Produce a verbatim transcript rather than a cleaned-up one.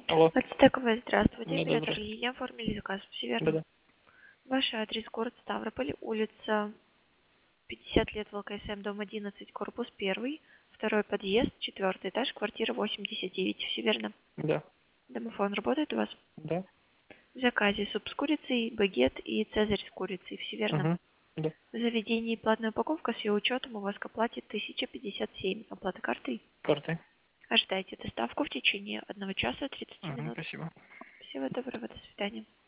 Алло. Ацтековая, здравствуйте. Да, да, Оператор здравствуйте. Лилия. Оформили заказ. Все верно? Да-да. Ваш адрес город Ставрополь, улица пятьдесят лет ВЛКСМ, дом одиннадцать, корпус первый, второй подъезд, четвертый этаж, квартира восемьдесят девять. Все верно? Да. Домофон работает у вас? Да. В заказе суп с курицей, багет и цезарь с курицей. Все верно? Угу. Да. В заведении платная упаковка с ее учетом у вас к оплате тысяча пятьдесят семь. Оплата картой. Карты. Ожидайте доставку в течение одного часа тридцати Угу, минут. спасибо. Всего доброго, до свидания.